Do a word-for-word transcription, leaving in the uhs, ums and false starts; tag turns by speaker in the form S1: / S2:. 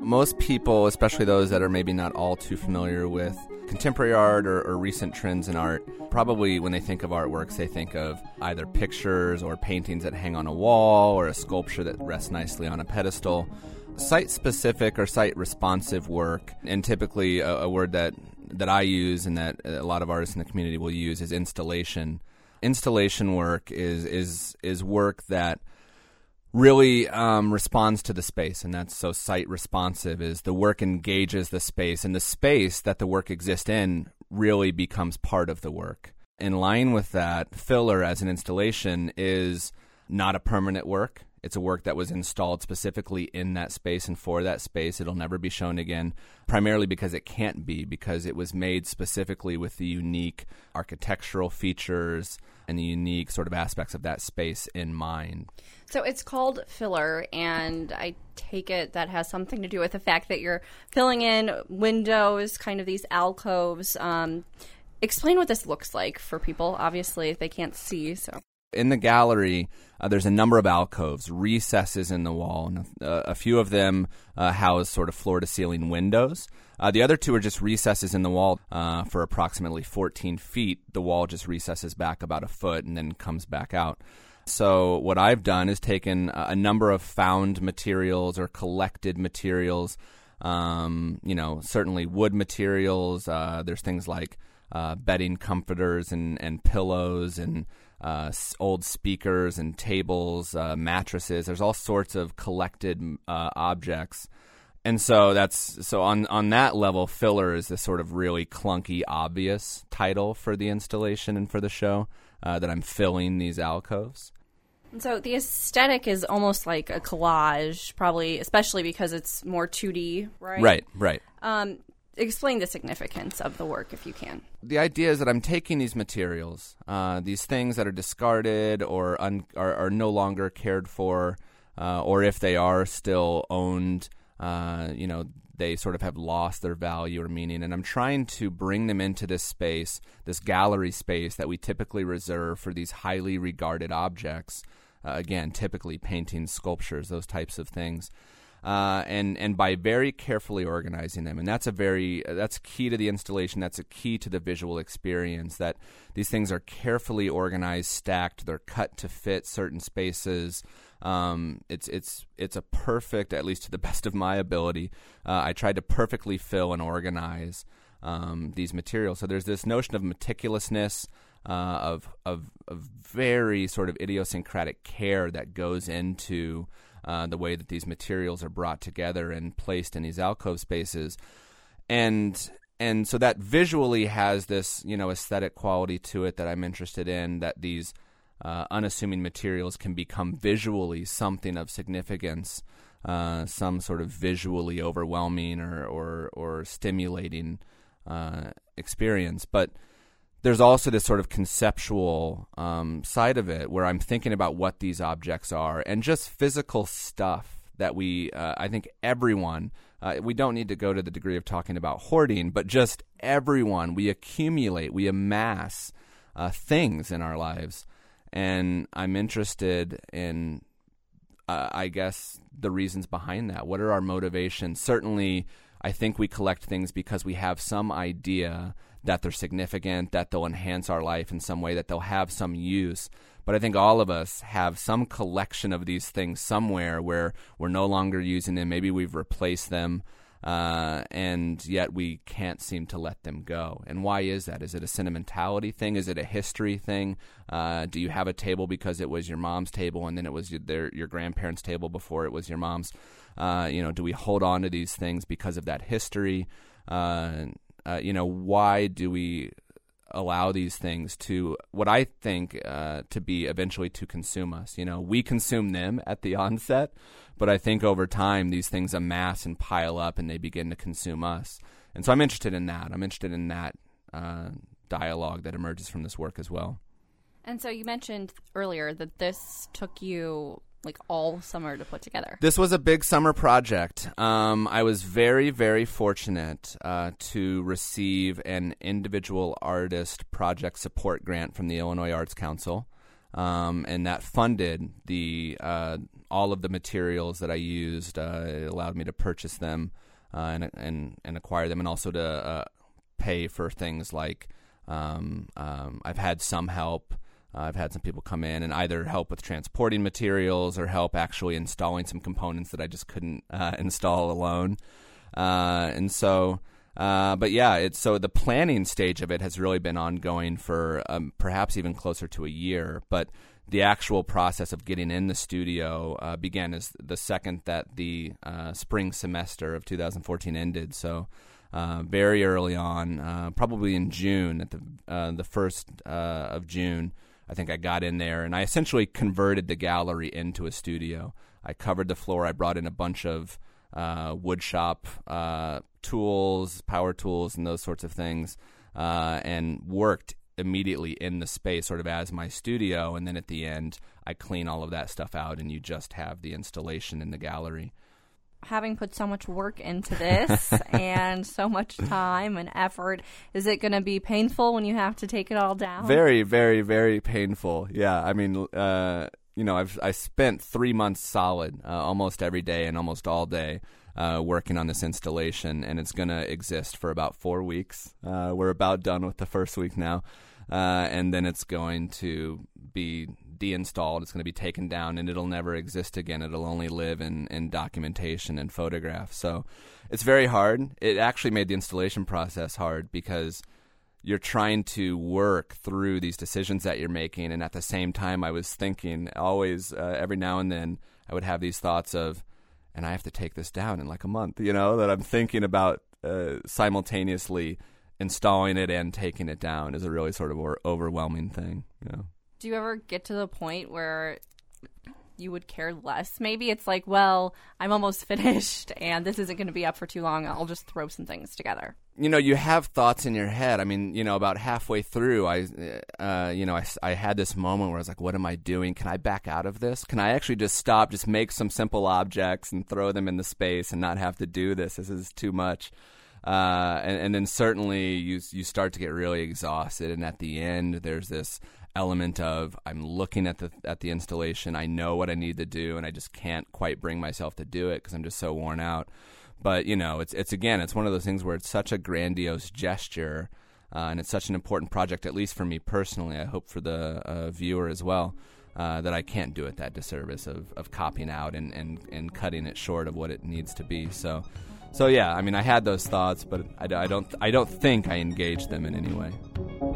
S1: Most people, especially those that are maybe not all too familiar with contemporary art or, or recent trends in art, probably when they think of artworks, they think of either pictures or paintings that hang on a wall or a sculpture that rests nicely on a pedestal. Site-specific or site-responsive work, and typically a, a word that, that I use and that a lot of artists in the community will use is installation. Installation work is is is work that really um, responds to the space, and that's so site responsive is the work engages the space, and the space that the work exists in really becomes part of the work. In line with that, filler as an installation is not a permanent work. It's a work that was installed specifically in that space and for that space. It'll never be shown again, primarily because it can't be, because it was made specifically with the unique architectural features and the unique sort of aspects of that space in mind.
S2: So it's called filler, and I take it that has something to do with the fact that you're filling in windows, kind of these alcoves. Um, explain what this looks like for people. Obviously, they can't see, so...
S1: In the gallery, uh, there's a number of alcoves, recesses in the wall. And uh, a few of them uh, house sort of floor-to-ceiling windows. Uh, the other two are just recesses in the wall uh, for approximately fourteen feet. The wall just recesses back about a foot and then comes back out. So what I've done is taken a number of found materials or collected materials, um, you know, certainly wood materials. Uh, there's things like uh, bedding comforters and, and pillows and Uh, old speakers and tables, uh, mattresses. There's all sorts of collected uh, objects, and so that's so on on that level. Filler is this sort of really clunky, obvious title for the installation and for the show uh, that I'm filling these alcoves.
S2: So the aesthetic is almost like a collage, probably, especially because it's more two D, right?
S1: Right, right.
S2: Um, Explain the significance of the work, if you can.
S1: The idea is that I'm taking these materials, uh, these things that are discarded or un- are, are no longer cared for, uh, or if they are still owned, uh, you know, they sort of have lost their value or meaning. And I'm trying to bring them into this space, this gallery space that we typically reserve for these highly regarded objects. Uh, again, typically paintings, sculptures, those types of things. Uh, and and by very carefully organizing them, and that's a very that's key to the installation. That's a key to the visual experience. That these things are carefully organized, stacked. They're cut to fit certain spaces. Um, it's it's it's a perfect, at least to the best of my ability. Uh, I tried to perfectly fill and organize um, these materials. So there's this notion of meticulousness, uh, of of of very sort of idiosyncratic care that goes into Uh, the way that these materials are brought together and placed in these alcove spaces, and and so that visually has this, you know, aesthetic quality to it that I'm interested in. That these uh, unassuming materials can become visually something of significance, uh, some sort of visually overwhelming or or, or stimulating uh, experience, but there's also this sort of conceptual um, side of it where I'm thinking about what these objects are and just physical stuff that we, uh, I think everyone, uh, we don't need to go to the degree of talking about hoarding, but just everyone, we accumulate, we amass uh, things in our lives. And I'm interested in, uh, I guess, the reasons behind that. What are our motivations? Certainly, I think we collect things because we have some idea that they're significant, that they'll enhance our life in some way, that they'll have some use. But I think all of us have some collection of these things somewhere where we're no longer using them. Maybe we've replaced them, uh, and yet we can't seem to let them go. And why is that? Is it a sentimentality thing? Is it a history thing? Uh, do you have a table because it was your mom's table and then it was your, their, your grandparents' table before it was your mom's? Uh, you know, do we hold on to these things because of that history? Uh, uh, you know, why do we allow these things to, what I think uh, to be eventually to consume us? You know, we consume them at the onset, but I think over time these things amass and pile up and they begin to consume us. And so I'm interested in that. I'm interested in that uh, dialogue that emerges from this work as well.
S2: And so you mentioned earlier that this took you like all summer to put together.
S1: This was a big summer project. Um, I was very, very fortunate uh, to receive an individual artist project support grant from the Illinois Arts Council. um, and that funded the uh, all of the materials that I used. Uh, it allowed me to purchase them uh, and, and and acquire them, and also to uh, pay for things like um, um, I've had some help. Uh, I've had some people come in and either help with transporting materials or help actually installing some components that I just couldn't uh, install alone. Uh, and so, uh, but yeah, it's so the planning stage of it has really been ongoing for um, perhaps even closer to a year. But the actual process of getting in the studio uh, began as the second that the uh, spring semester of two thousand fourteen ended. So uh, very early on, uh, probably in June, at the uh, the first uh, of June, I think I got in there and I essentially converted the gallery into a studio. I covered the floor. I brought in a bunch of uh, wood shop uh, tools, power tools, and those sorts of things, uh, and worked immediately in the space sort of as my studio. And then at the end, I clean all of that stuff out and you just have the installation in the gallery.
S2: Having put so much work into this and so much time and effort, is it going to be painful when you have to take it all down?
S1: Very, very, very painful. Yeah, I mean, uh, you know, I've I spent three months solid, uh, almost every day and almost all day, uh, working on this installation, and it's going to exist for about four weeks. Uh, we're about done with the first week now, uh, and then it's going to be deinstalled. It's going to be taken down, and it'll never exist again. It'll only live in, in documentation and photographs. So it's very hard. It actually made the installation process hard because you're trying to work through these decisions that you're making, and at the same time I was thinking always, uh, every now and then I would have these thoughts of, and I have to take this down in like a month, you know, that I'm thinking about uh, simultaneously installing it and taking it down is a really sort of or- overwhelming thing, you know.
S2: Do you ever get to the point where you would care less? Maybe it's like, well, I'm almost finished and this isn't going to be up for too long. I'll just throw some things together.
S1: You know, you have thoughts in your head. I mean, you know, about halfway through, I, uh, you know, I, I had this moment where I was like, what am I doing? Can I back out of this? Can I actually just stop, just make some simple objects and throw them in the space and not have to do this? This is too much. Uh, and, and then certainly you you start to get really exhausted. And at the end, there's this element of I'm looking at the at the installation. I know what I need to do, and I just can't quite bring myself to do it because I'm just so worn out. But you know, it's it's again, it's one of those things where it's such a grandiose gesture, uh, and it's such an important project, at least for me personally. I hope for the uh, viewer as well, uh, that I can't do it that disservice of, of copying out and, and, and cutting it short of what it needs to be. So, so yeah, I mean, I had those thoughts, but I, I don't I don't think I engaged them in any way.